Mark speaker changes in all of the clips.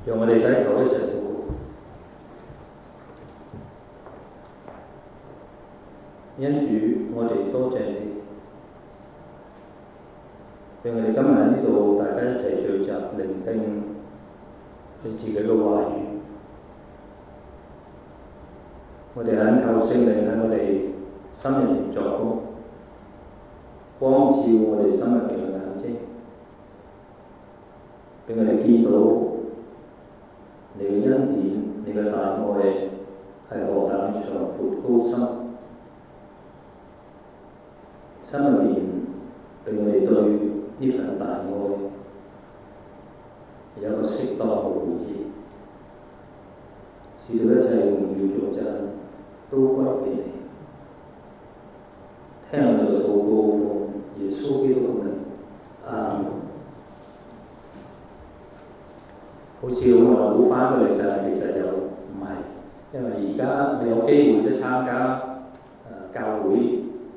Speaker 1: 讓我哋低頭一齊禱告。恩主，我哋多謝你，俾我哋今日喺呢度大家一齊聚集聆聽你自己嘅話語。我哋懇求聖靈喺我哋心入面作工，光照我哋心入邊嘅眼睛，俾我哋見到你嘅恩典、你嘅大愛係何等長闊高深。心入面俾我哋對呢份大愛有一個適當嘅回應，使到一切榮耀頌讚都歸俾你。聽我哋嘅禱告，奉耶穌基督嘅名，阿們。好似好耐冇翻過嚟，但係其實又唔係，因為而家我有機會都參加教會。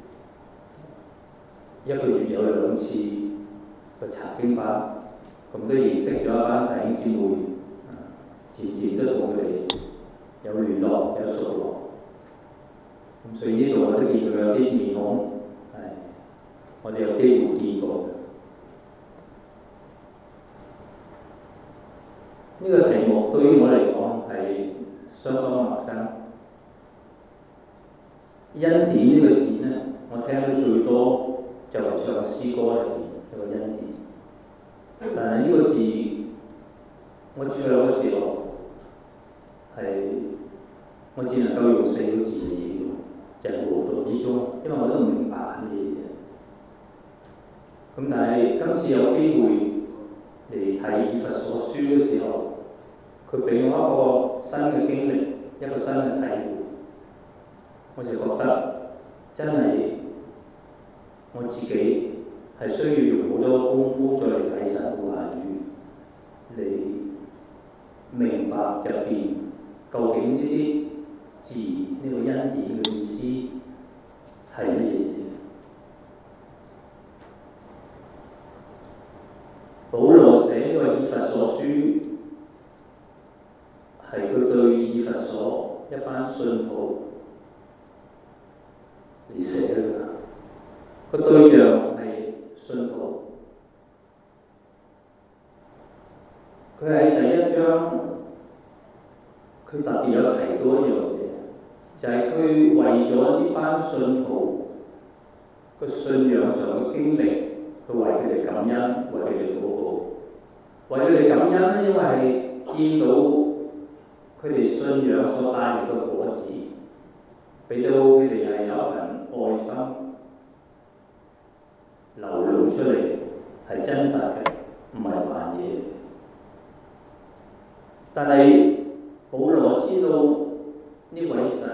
Speaker 1: 一個月有2次嘅查經班，咁都認識咗一班弟兄姊妹，漸漸都同佢哋有聯絡、有熟絡。咁所以呢度我都見到有啲面孔，我哋有機會見過。呢個題目對於我嚟講係相當陌生。恩典呢個字呢，我聽得最多就係唱詩歌入邊有個恩典，但係呢個字我唱嘅時候係我只能夠用4個字嚟形容，就係無動於衷，因為我都唔明白係乜嘢。咁但係今次有機會嚟睇以弗所書嘅時候，佢俾我一個新嘅經歷，一個新嘅體會，我就覺得真係我自己係需要用好多功夫再嚟睇神嘅話語，嚟明白入邊究竟呢啲字呢個恩典嘅意思係乜嘢。保羅寫呢個以弗所書係佢對以弗所一班信徒嚟寫嘅。個對象係信徒，佢喺第1章，佢特別有提到一樣嘢，就係佢為咗呢班信徒個信仰上嘅經歷，佢為佢哋感恩，為佢哋禱告，為佢哋感恩，因為見到佢哋信仰所帶嚟嘅果子，俾到佢哋係有一份愛心流露出嚟，係真實嘅，唔係扮嘢。但係保羅知道呢位神，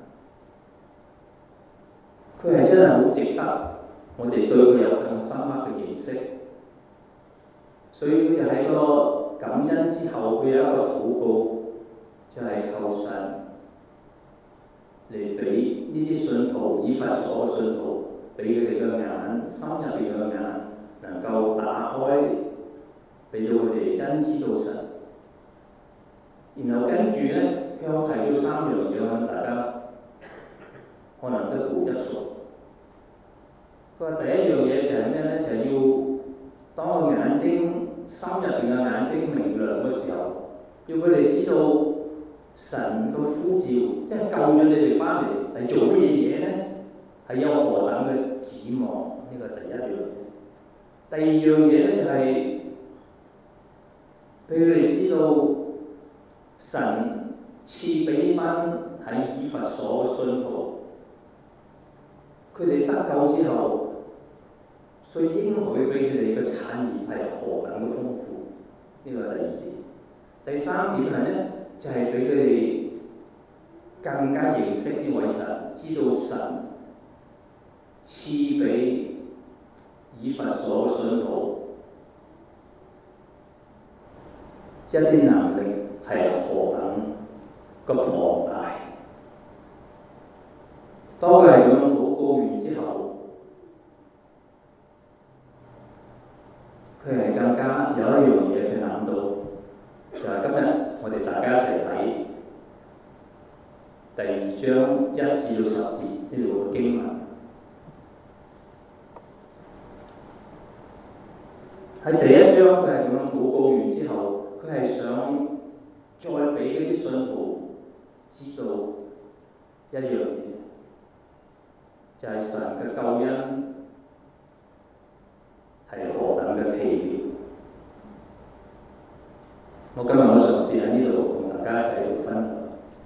Speaker 1: 佢係真係好值得我哋對佢有更深刻嘅認識，所以佢就喺個感恩之後，佢有一個禱告，就係求神嚟俾呢啲信徒，以弗所嘅信徒，俾佢哋嘅眼，心入邊嘅眼能夠打開，俾到佢哋真知道神。然後跟住呢，佢有提到3樣嘢，大家可能都背得熟。佢話第一樣嘢就係咩呢？就係要當佢眼睛心入邊嘅眼睛明亮嘅時候，要佢哋知道神嘅呼召，即係救咗你哋翻嚟係做乜嘢嘢呢？係有何等嘅指望？呢個係第一樣嘢。第二樣嘢呢，就係俾佢哋知道神賜俾呢班喺以弗所嘅信徒，佢哋得救之後，所以應許俾佢哋嘅產業係何等嘅豐富。呢個係第二點。第3點係呢，就係俾佢哋更加認識呢位神，知道神賜俾以弗所信徒一啲能力係何等嘅龐大。當佢係咁樣禱告完之後，佢係更加有一樣嘢佢諗到，就係今日我哋大家一齊睇第2章1至10節呢度嘅經文。喺第1章佢係咁樣禱告完之後，佢係想再俾嗰啲信徒知道一樣嘢，就係神嘅救恩係何等嘅奇妙。我今日我嘗試喺呢度同大家一齊分享。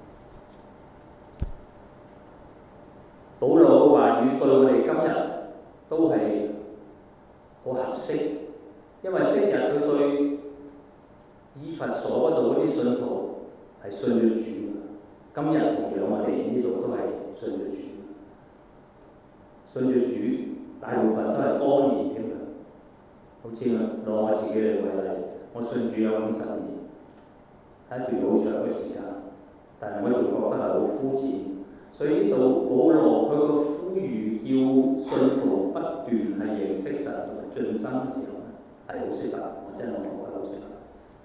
Speaker 1: 保羅嘅話語對我哋今日都係好合適，因為昔日佢對以弗所嗰度嗰啲信徒係信咗主，今日同樣我哋呢度都係信咗主，信咗主大部分都係多年添啊！好似攞我自己嚟為例，我信主有50年，係一段好長嘅時間，但係我仲覺得係好膚淺。所以呢度保羅佢個呼籲叫信徒不斷係認識神同埋進深嘅時候咧，係好適合，我真係覺得好適合。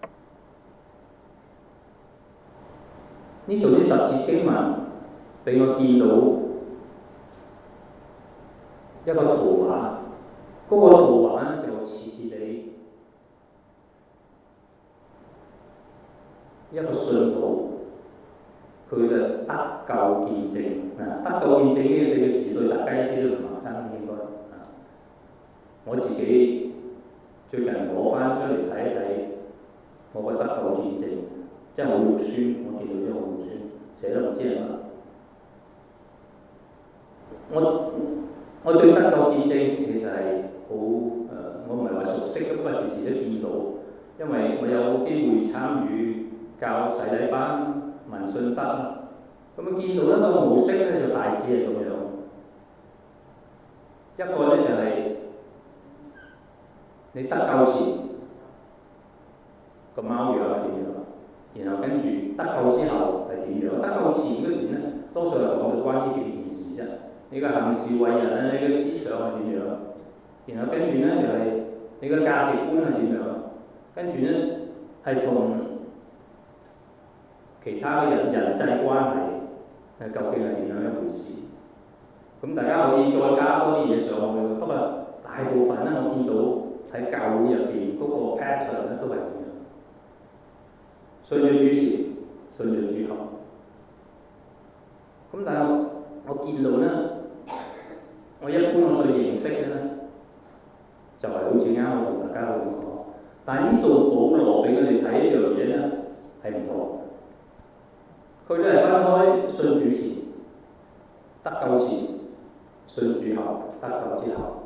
Speaker 1: 呢度啲10節經文俾我見到一個圖畫，嗰個圖畫咧就似你一個信徒。佢嘅得救見證得救見證呢4個字對大家一啲都唔陌生應該我自己最近攞翻出嚟睇一睇，我嘅得救見證真係好肉酸，我見到真係好肉酸，寫得唔知係乜。我對得救見證其實係好我唔係話熟悉，不過時時都見到，因為我有機會參與教洗禮班。民信德咁見到一個模式咧，就大致係咁樣。一個咧就係你得救前個貓樣係點樣，然後跟住得救之後係點樣。得救前嗰時咧，多數係講到關於幾件事啫。你嘅行事為人咧，你嘅思想係點樣，然後跟住咧就係你嘅價值觀係點樣，跟住咧係同其他嘅人際關係究竟係點樣一回事？咁大家可以再加多啲嘢上去。不過大部分咧，我見到喺教會入邊嗰個 pattern 咧都係咁樣。信咗主前，信咗主後。咁但係我見到咧，我一般我所認識嘅咧，就係好似啱我同大家咁講。但係呢度保羅俾我哋睇一樣嘢咧，係唔同。佢都係分開信主前、得救前、信主後、得救之後。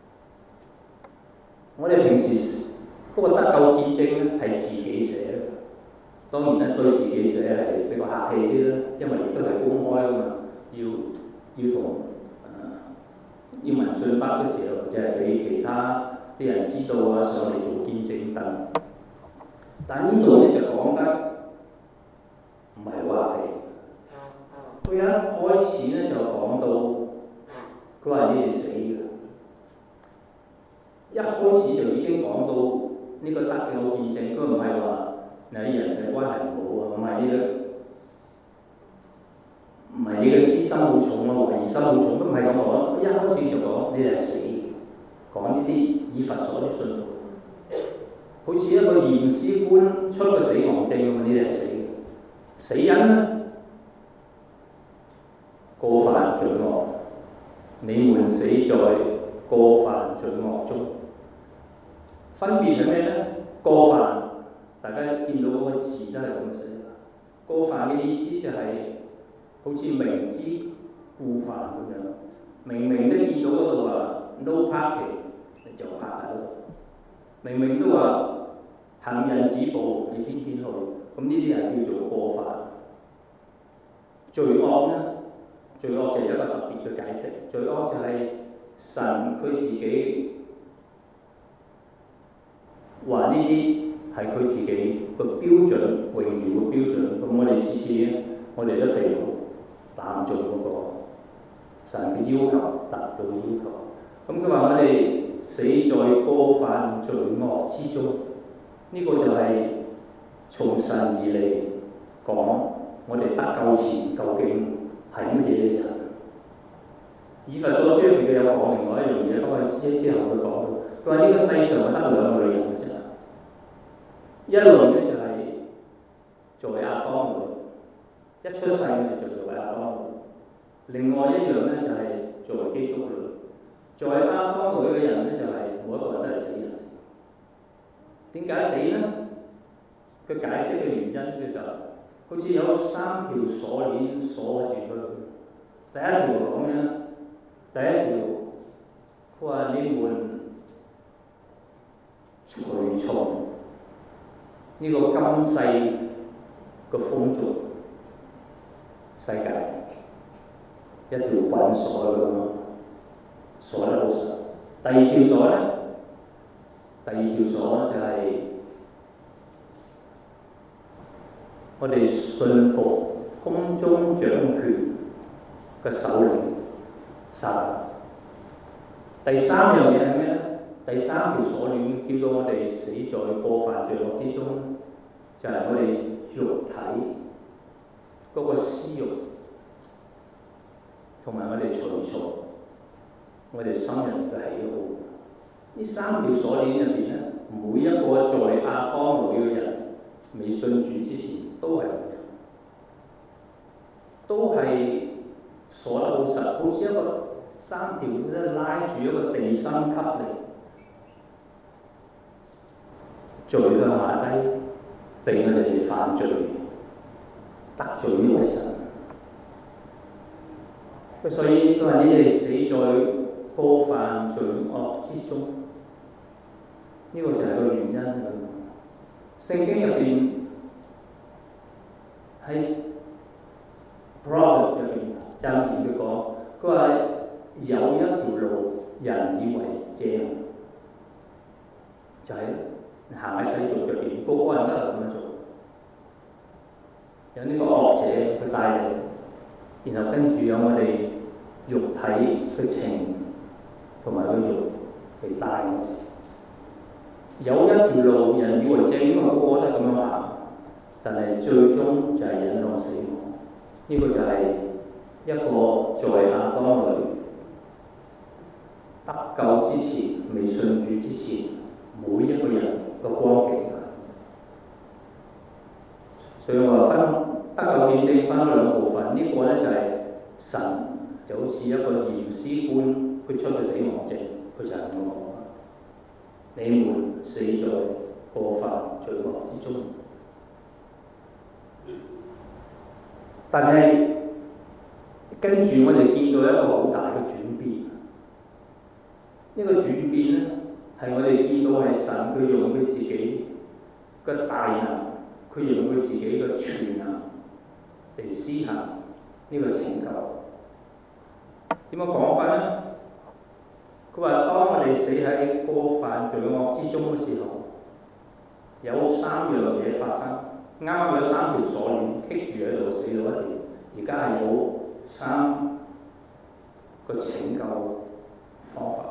Speaker 1: 我哋平時嗰個得救見證咧係自己寫嘅，當然咧對自己寫係比較客氣啲啦，因為亦都係公開㗎嘛，要同要民信德嘅時候，就係俾其他啲人知道啊，上嚟做見證等。但呢度咧就講得唔係話係，佢一開始咧就講到，佢話你哋死嘅，一開始就已經講到呢個得救見證，佢唔係話你人際關係唔好啊，唔係你嘅私心好重啊，懷疑心好重，都唔係咁講。一開始就講你哋係死嘅，講呢啲以弗所啲信徒，好似一個驗屍官出個死亡證咁，你哋係死嘅。死因呢？過犯罪惡，你們死在過犯罪惡中。分別係咩呢？過犯，大家見到嗰個字都係咁寫。過犯嘅意思就係好似明知故犯咁樣，明明都見到嗰度話 no parking， 你就泊喺嗰度。明明都話行人止步，你偏偏去。咁呢啲係叫做過犯。罪惡呢？罪惡就係一個特別嘅解釋。罪惡就係神佢自己話呢啲係佢自己個標準，榮耀嘅標準。咁我哋次次我哋都肥佬達唔中嗰個神嘅要求，達到嘅要求。咁佢話我哋死在過犯罪惡之中，呢個就係從神而嚟講，我哋得救前究竟係乜嘢人？以弗所書入邊佢有講另外一樣嘢，不過之後佢講到，佢話呢個世上係得兩類人嘅啫，一類咧就係作為亞當類，一出世就作為亞當類；另外一樣咧就係作為基督類。作為亞當類嘅人咧，就係每一個人都係死人。點解死咧？佢解釋嘅原因咧就好似有三條鎖鏈鎖住佢。第一條講咩咧？第一條佢話你們隨從呢個今世嘅風俗世界，一條捆鎖咁樣，鎖得好實。第二條鎖咧，第二條鎖就係我哋信服空中掌權嘅首領撒旦。第三樣嘢係咩咧？第三條鎖鏈叫到我哋死在過犯罪惡之中，就係我哋肉體嗰個私慾，同埋我哋隨從我哋心人嘅喜好。呢三條鎖鏈入邊咧，每一個在亞當類嘅人未信主之前都係咁樣，都係鎖得好實，好似一個三條咧拉住一個地心吸力，墜向下低，俾我哋犯罪，得罪呢位神。所以佢話：你哋死在過犯罪惡之中，呢、這個就係個原因。聖經入邊喺 Proverbs 入邊箴言佢講，佢話有一條路人以為正，就係、行喺世俗入邊，個個人都係咁樣做。有呢個惡者佢帶領，然後跟住有我哋肉體嘅情同埋個肉嚟帶我哋。有一條路人以為正，因為個個都係咁樣行，但係最終就係引向死亡。呢、這個就係一個在亞當裏得救之前、未信主之前，每一個人個光景。所以我話分得救見證分咗兩部分，呢、這個咧就係神就好似一個驗屍官，佢出個死亡證，佢就係咁講：你們死在過犯罪惡之中。但係跟住我哋見到一個好大嘅轉變，呢個轉變咧係我哋見到係神佢用佢自己嘅大能。佢用佢自己嘅全能嚟施行呢個拯救。點樣講法咧？佢話：當我哋死喺過犯罪惡之中嘅時候，有三樣嘢發生。啱啱有三條鎖鏈棘住喺度，死咗一條。而家係有三個拯救方法。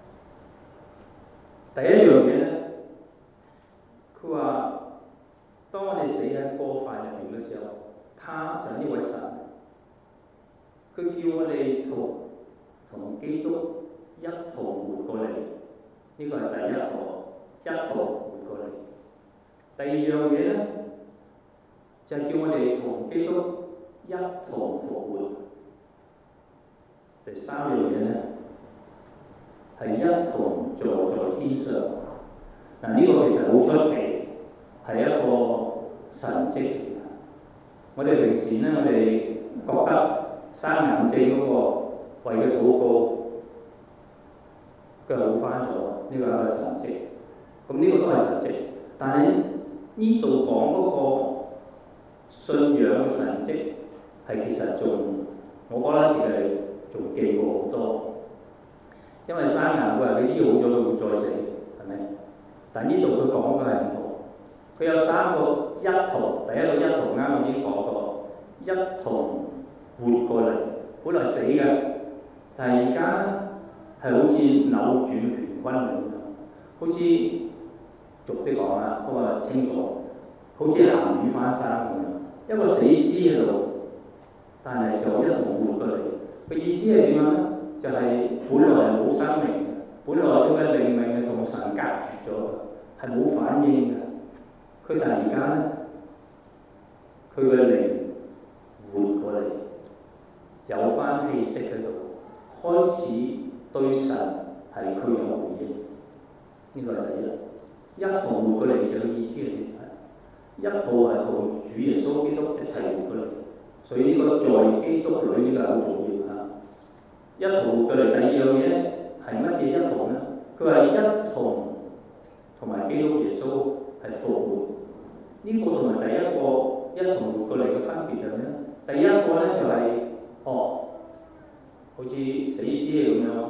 Speaker 1: 第一樣嘢咧，佢話：當我哋死喺過犯入邊嘅時候，他就係呢位神，佢叫我哋同基督一同活過嚟，呢個係第一個，一同活過嚟。第二樣嘢咧，就係叫我哋同基督一同復活。第三樣嘢咧，係一同坐在天上。嗱，呢個其實好出奇，係一個神蹟嚟嘅。我哋平時咧，我哋覺得生癌症嗰個為佢禱告，佢好翻咗，呢個係一個神蹟。咁呢個都係神蹟，但係呢度講嗰個信仰嘅神蹟，係其實仲，我覺得其實仲記過好多。因為生癌佢話佢醫好咗，佢會再死，係咪？但呢度佢講嘅係唔同。佢有三個一同，第一個一同啱我已經講過，一同活過嚟，本來死嘅，但係而家咧係好似扭轉乾坤咁樣，好似俗啲講啦，不過清楚，好好似鹹魚翻生咁樣，一個死屍喺度，但係就一同活過嚟。個意思係點樣咧？就係、本來係冇生命嘅，本來佢嘅靈命係同神隔絕咗嘅，係冇反應嘅。佢突然間咧，佢嘅靈活過嚟，有翻氣息喺度，開始對神係佢有回應。呢個係第一。一同活過嚟就嘅意思係點？一套係同主耶穌基督一齊活過嚟，所以呢個在基督裏呢個好重要嚇。一同活過嚟，第二樣嘢係乜嘢一同咧？佢話一同埋基督耶穌係復活。呢個同埋第一個一同活過嚟嘅分別係咩咧？第一個咧就係、好似死屍咁樣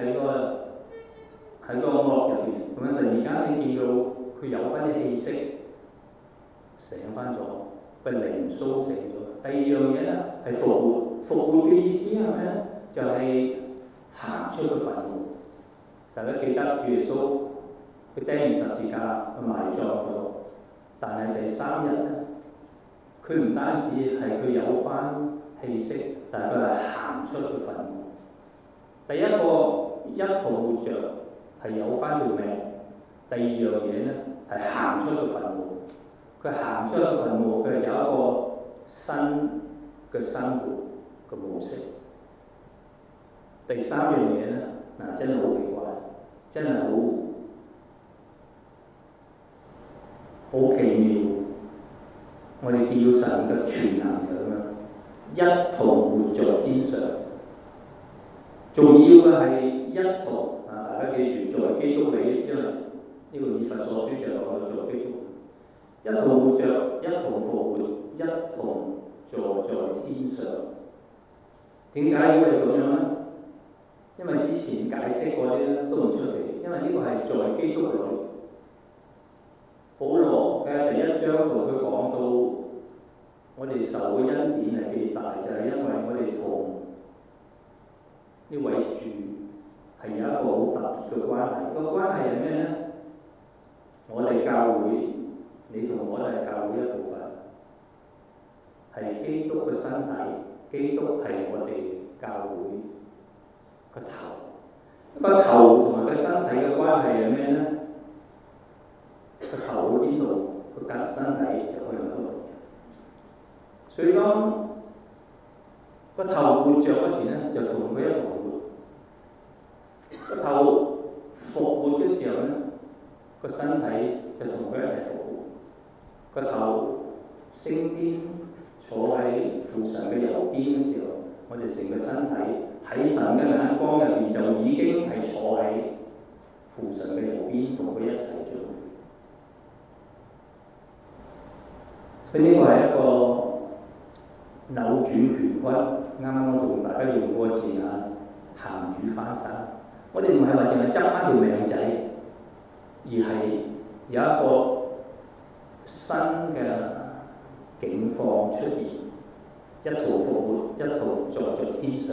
Speaker 1: 喺個幕入邊，咁樣突然間你見到佢有翻啲氣息，醒翻咗，個靈甦醒咗。第二樣嘢咧係復活，復活嘅意思係咩咧？就係、行出個墳墓。大家記得主耶穌佢釘完十字架，佢埋葬咗，但係第三日咧，佢唔單止係佢有翻氣息，但係佢係行出個墳墓。第一個一同活着係有翻條命，第二樣嘢咧係行出個墳墓。佢行出個墳墓，佢係有一個新嘅生活嘅模式。第三樣嘢咧，真係好奇怪，真係好奇妙。我哋見到神嘅全能就咁樣，一同活在天上。重要嘅係一同大家記住，在基督裏，因為呢個以弗所書就講到在基督，一同活着，一同復活，一同坐在天上。點解會係咁樣咧？因為之前解釋嗰啲咧都唔出奇，因為呢個係在基督裏。保羅嘅第一章度佢講到，我哋受嘅恩典係幾大，就係、因為我哋同呢位主係有一個好特別嘅關係。個關係係咩咧？我哋教會，你同我都係教會一部分，係基督嘅身體，基督係我哋教會個頭。個頭同埋個身體嘅關係係咩咧？個頭去邊度，個身體就去嗰度。所以當個頭活着嗰時咧，就同佢一同活；個頭復活嘅時候咧，個身體就同佢一齊復活。個頭升天坐喺父神嘅右邊嘅時候，我哋成個身體喺神嘅眼光入邊就已經係坐喺父神嘅右邊，同佢一齊做。所以呢個係一個扭轉乾坤。啱啱我同大家用過字眼，鹹魚翻生。我哋唔係話淨係執翻條命仔，而係有一個新嘅境況出現，一同復活，一同坐在天上。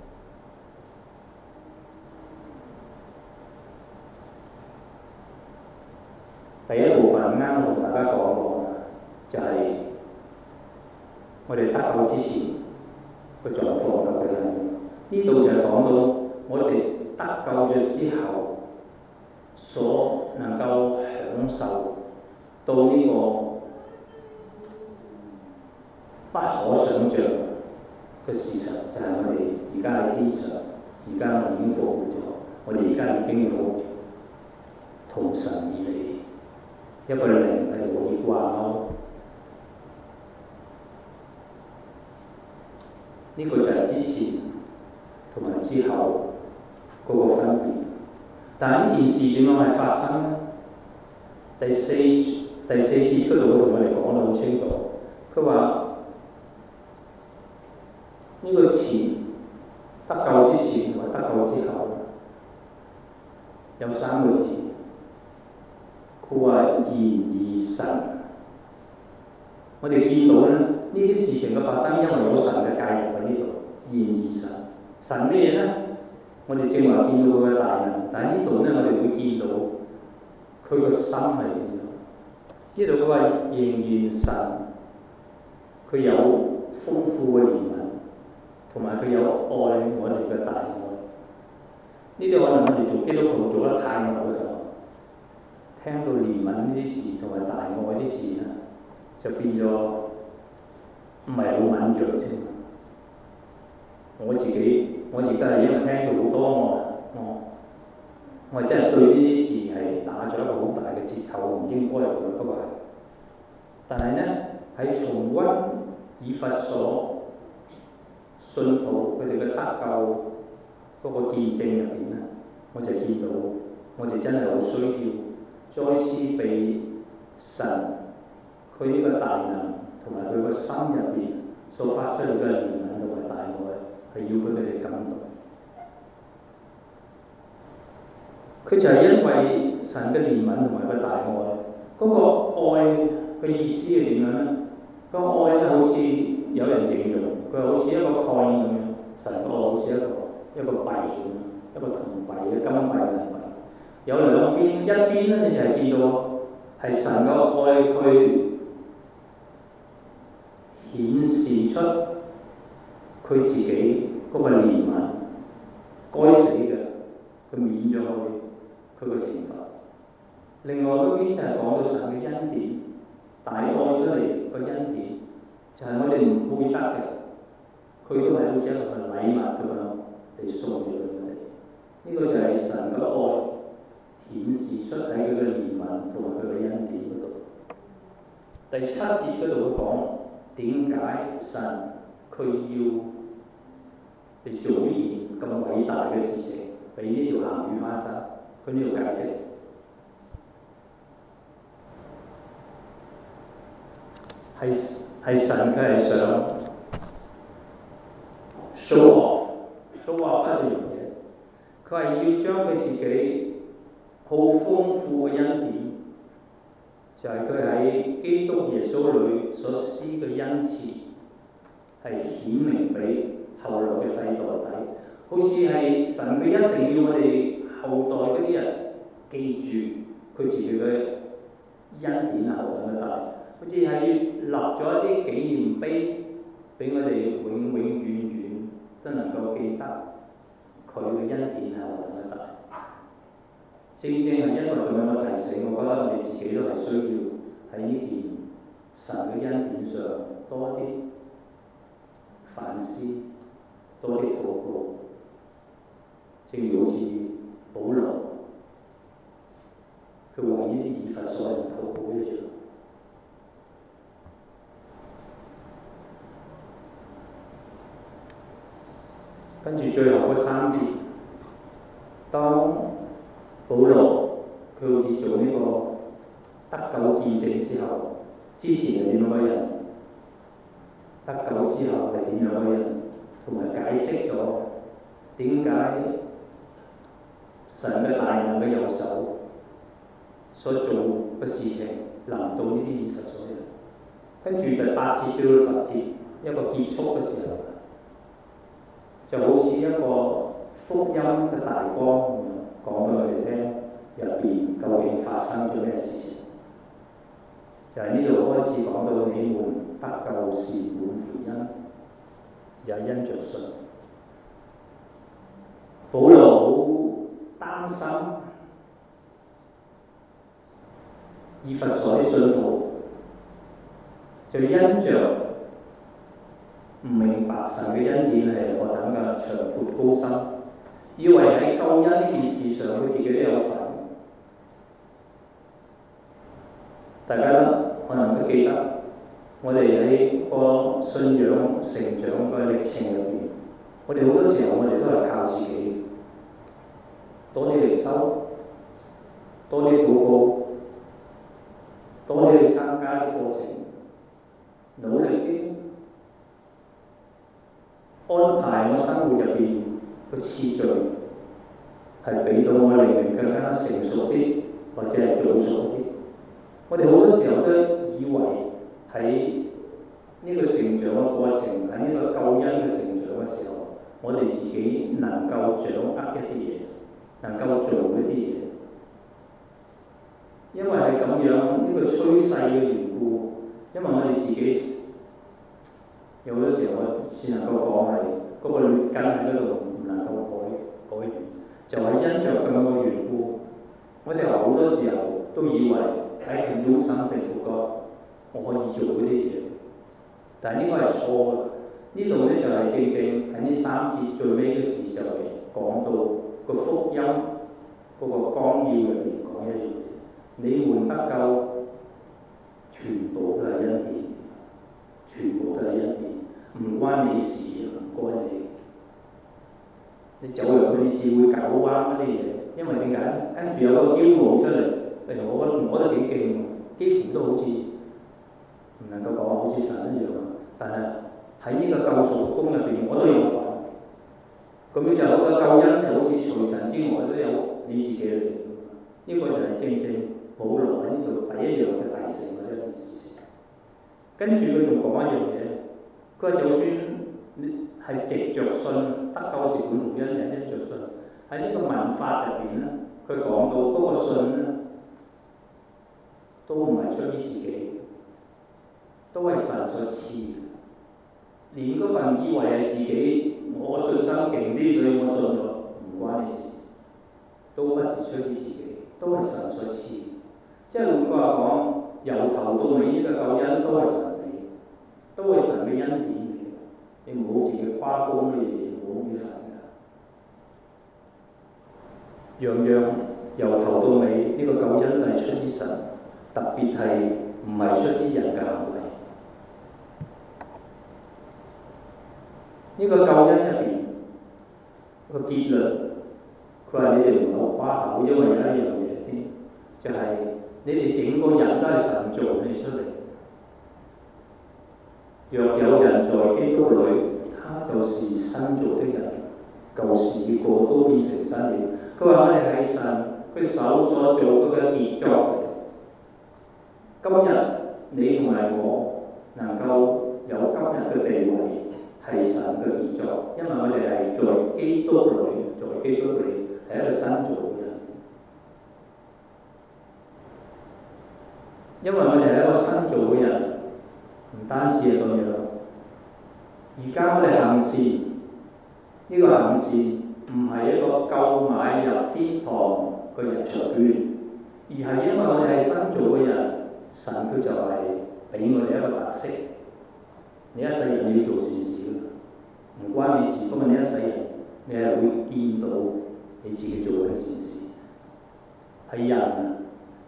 Speaker 1: 第一部分啱我同大家講過，就係、我哋得救之前個狀況究竟係呢度就係講到我哋得救咗之後所能夠享受到呢個不可想像嘅事實，就係我哋而家喺天上，而家我哋已經復活咗，我哋而家已經有同神而嚟一個靈係可以掛鈎。呢個就係之前同埋之後嗰個分別。但係呢件事點樣係發生呢？第四節嗰度同我哋講得好清楚，佢話呢個前得救之前同埋得救之後有三個字，佢話然而神。我哋見到咧呢啲事情嘅發生，因為有神嘅介入喺呢度。然而神咩嘢咧？我哋正話見到佢嘅大能，但係呢度咧我哋會見到佢個心係點樣？ 呢度佢話仍然神佢有豐富嘅憐憫，同埋佢有愛我哋嘅大愛。呢啲可能我哋做基督徒做得太耐咗，聽到憐憫呢啲字同埋大愛啲字咧，就變咗唔係好敏鋭啫。我自己都係因為聽咗好多我真係對呢啲字係打咗一個好大嘅折扣，唔應該入去，不過係。但係咧喺重溫以弗所信徒佢哋嘅得救嗰個見證入邊咧，我就見到我哋真係好需要再次被神佢呢個大能同埋佢個心入邊所發出嚟嘅憐憫同埋大愛，係要俾佢哋感動。佢就係因為神嘅憐憫同埋個大愛，嗰個愛嘅意思係點樣咧？個愛咧好似有人形容，佢好似一個 coin 咁樣，神個愛好似一個幣咁樣，一個銅幣、金幣、銀幣，有兩邊，一邊咧你就係見到係神個愛佢顯示出佢自己嗰個憐憫，該死嘅佢免咗佢個懲罰。另外嗰邊就係講到神嘅恩典，大愛出嚟個恩典，就係我哋唔配得嘅，佢都係好似一個禮物咁樣嚟送俾我哋。呢個就係神嘅愛顯示出喺佢嘅憐憫同埋佢嘅恩典嗰度。第7節嗰度會講點解神佢要嚟做呢件咁偉大嘅事情，俾呢條鹹魚翻身。佢呢度解釋係神佢係想 show off 一樣嘢，佢係要將佢自己好豐富嘅恩典，就係佢喺基督耶穌裏所施嘅恩賜，係顯明俾後來嘅世代睇，好似係神佢一定要我哋後代嗰啲人記住佢自己嘅恩典係何等嘅大，好似係立咗一啲紀念碑俾我哋永永遠遠都能夠記得佢嘅恩典係何等嘅大。正正係因為咁樣嘅提醒，我覺得我哋自己都係需要喺呢件神嘅恩典上多啲反思，多啲禱告。正如好似保羅，佢為呢啲以弗所人禱告一樣。跟住最後嗰3節，當保羅佢好似做呢個得救見證之後，之前係點樣嘅人，得救之後係點樣嘅人，同埋解釋咗點解神嘅大能嘅右手所做嘅事情臨到呢啲以弗所人。跟住第8節至到10節一個結束嘅時候，就好似一個福音嘅大光咁樣講俾我哋聽，入邊究竟發生咗咩事情？就係呢度開始講到你們得救是本乎恩，也因着信。保羅好擔心以弗所啲信徒，就因着唔明白神嘅恩典係何等嘅長闊高深，以為喺救恩呢件事上佢自己都有份。大家可能都記得，我哋喺個信仰成長嘅歷程入邊，我哋好多時候我哋都係靠自己，多啲靈修，多啲禱告，多啲去參加課程，努力啲安排我生活入邊個次序，係俾到我哋更加成熟啲，或者係早熟啲。我哋好多時候都以為喺呢個成長嘅過程，喺呢個救恩嘅成長嘅時候，我哋自己能夠掌握一啲嘢，能夠做一啲嘢。 因為係咁樣呢個趨勢嘅緣故，因為我哋自己有好多時候我只能夠講係嗰個劣根喺嗰度唔能夠改變，就係因着咁樣嘅緣故，我哋好多時候都以為I can do something for God，我可以做嗰啲嘢，但係呢個係錯嘅。呢度咧就係正正喺呢3節最尾嘅時就係講到個福音嗰個綱要入邊講一樣嘢，你們得救全部都係恩典，全部都係恩典，唔關你事，唔關你。你走入去你只會搞彎嗰啲嘢，因為點解咧？跟住有個驕傲出嚟，例如我覺得幾勁，幾乎都好似唔能夠講好似神一樣，但係喺呢個救贖工入邊，我都有份。咁樣就有個救恩，就好似除神之外都有你自己嚟。呢個就係正正保羅喺呢度第一樣嘅提醒嘅一件事情。跟住佢仲講一樣嘢，佢話就算你係藉着信得救是本乎恩，係因着信。喺呢個文法入邊咧，佢講到嗰個信咧，都唔係出於自己，都係神所賜嘅。連嗰份以為係自己，我信心勁啲，所以我信咗，唔關你事，都不是出於自己，都係神所賜。即係換句話講，由頭到尾呢個救恩都係神俾，都係神嘅恩典嚟嘅。你唔好自己誇功嘅嘢，唔好於份㗎。樣樣由頭到尾呢個救恩都係出於神，特別係唔係出於人嘅行為。呢個救恩入邊個結論，佢話你哋唔好誇口，因為有一樣嘢添，就係你哋整個人都係神造你出嚟。若有人在基督裏，他就是新造的人，舊事已過，都變成新了。佢話我哋係神佢手所做嗰個傑作嚟。今日你同埋我能夠有今日嘅地位，係神嘅傑作，因為我哋係在基督裏，在基督裏係一個新造嘅人。因為我哋係一個新造嘅人，唔單止係咁樣。而家我哋行事，呢個行事唔係一個購買入天堂嘅入場券，而係因為我哋係新造嘅人，神佢就係俾我哋一個特色。你一世人要做善事，唔關你事，不過你一世人，你係會見到你自己做緊善事。係人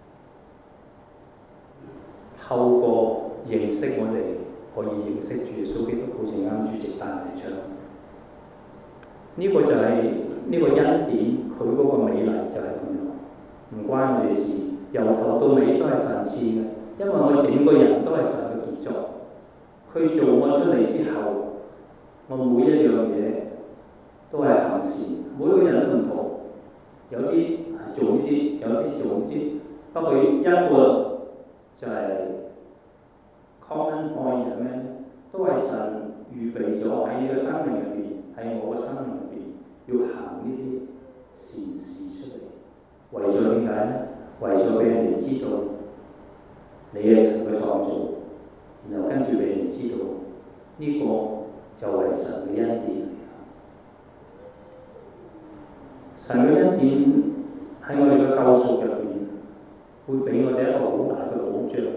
Speaker 1: 透過認識我哋，可以認識主耶穌基督，好似啱主席帶嚟唱。呢個就係呢個恩典，佢嗰個美麗就係咁樣，唔關我哋事，由頭到尾都係神賜嘅，因為我整個人都係神嘅傑作。佢做我出嚟之後，我每一樣嘢都係行善，每個人都唔同，有啲係做呢啲，有啲做呢啲，不過一個就係 common point 係咩咧？都係神預備咗喺你嘅生命入邊，喺我嘅生命入邊，要行呢啲善事出嚟。為咗點解咧？為咗俾人哋知道你係神嘅創造。然後跟住俾人知道，呢個就係神嘅恩典。神嘅恩典喺我哋嘅救贖入邊，會俾我哋一個好大嘅保障。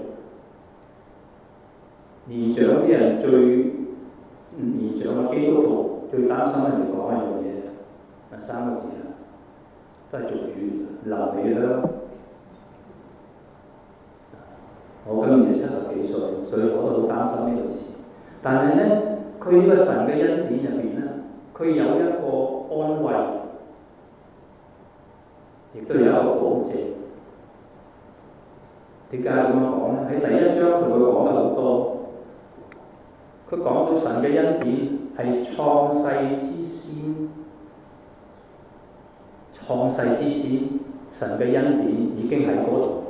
Speaker 1: 年長啲人年長嘅基督徒最擔心人哋講一樣嘢，3個字啦，都係俗語，留美香。我今年70幾歲，所以我都好擔心呢個字。但係咧，佢呢個神嘅恩典入邊咧，佢有一個安慰，亦都有一個保證。點解咁樣講咧？喺第1章佢會講得好多。佢講到神嘅恩典係創世之先，神嘅恩典已經喺嗰度。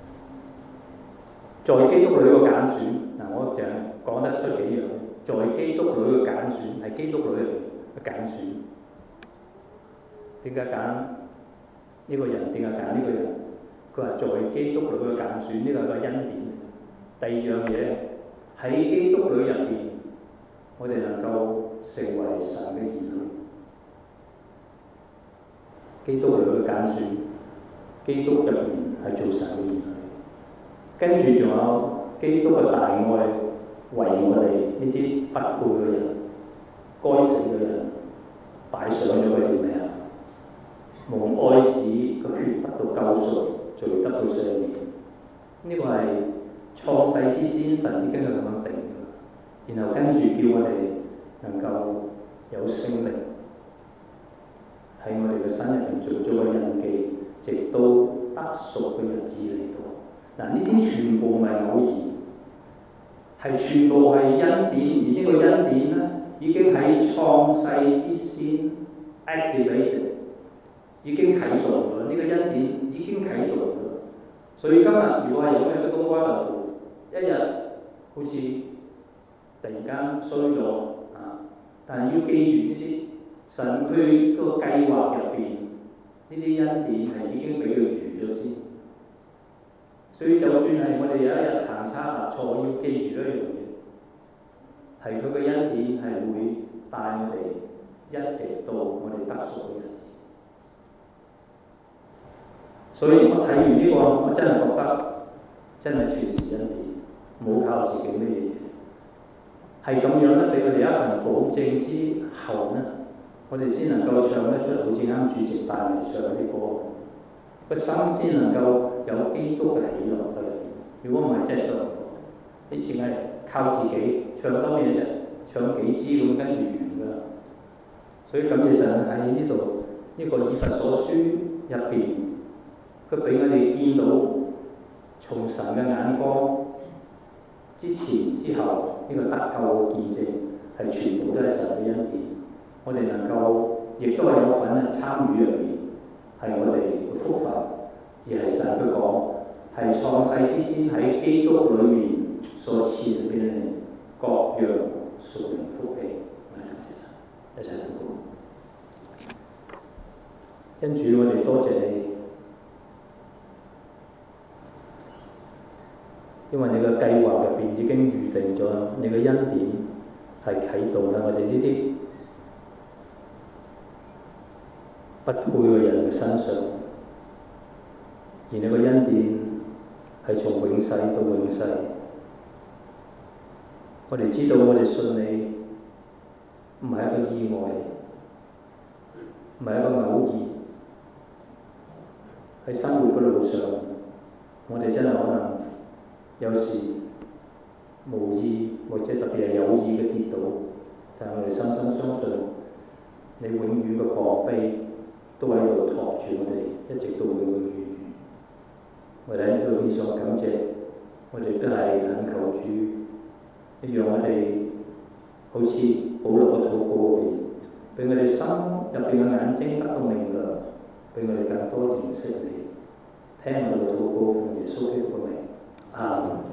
Speaker 1: 在基督裏嘅揀選，我就講得出幾樣。在基督裏嘅揀選係基督裏嘅揀選。點解揀呢個人？點解揀呢個人？ 佢話在基督裏嘅揀選，呢個係個恩典。第二樣嘢喺基督裏入邊，我哋能夠成為神嘅兒女。基督裏嘅揀選，基督入邊係做神嘅兒女。跟住仲有基督嘅大愛，為我哋呢啲不配嘅人、該死嘅人擺上咗嗰條命，蒙愛子個血得到救贖，罪得到赦免。呢個係創世之先，神已經係咁樣定嘅。然後跟住叫我哋能夠有聖靈喺我哋嘅身入邊做咗個印記，直到得贖嘅日子嚟到。嗱，呢啲全部唔係偶然，係全部係恩典。而呢個恩典咧，已經喺創世之先 activated， 已經啟動㗎啦。呢個恩典已經啟動㗎啦。所以今日如果係有嘅冬瓜豆腐，一日好似突然間衰咗啊！但係要記住呢啲神佢嗰個計劃入邊，呢啲恩典係已經俾佢預咗先。所以就算係我哋有一日行差踏錯，要記住一樣嘢，係佢嘅恩典係會帶我哋一直到我哋得贖嘅日子。所以我睇完呢個，我真係覺得真係全是恩典，冇靠自己咩嘢。係咁樣咧，俾佢哋一份保證之後咧，我哋先能夠唱得出好似啱主席帶嚟唱嗰啲歌，個心先能夠有基督嘅喜樂喺入邊。如果唔係，真係唱唔到。你淨係靠自己唱多咩啫？唱幾支咁跟住完㗎啦。所以感謝神喺呢度呢個以弗所書入邊，佢俾我哋見到從神嘅眼光之前之後呢個得救嘅見證係全部都係神嘅恩典。我哋能夠亦都係有份參與入邊，係我哋嘅福分，而係神佢講係創世之先喺基督裏面所賜入邊各樣屬靈福氣。我哋感謝神，一齊禱告。恩主，我哋多謝你，因為你嘅計劃入邊已經預定咗，你嘅恩典係啟動喺我哋呢啲不配嘅人嘅身上，而你嘅恩典係從永世到永世。我哋知道我哋信你唔係一個意外，唔係一個偶然。喺生活嘅路上，我哋真係可能有時無意或者特別係有意嘅跌倒，但係我哋深深相信你永遠嘅膀臂都喺度托住我哋，一直到永永遠遠。我哋喺呢度獻上感謝，我哋都係懇求主，讓我哋好似保羅嘅禱告嗰邊，俾我哋心入邊嘅眼睛得到明亮，俾我哋更多認識你。聽我哋嘅禱告，奉耶穌基督嘅名，阿們。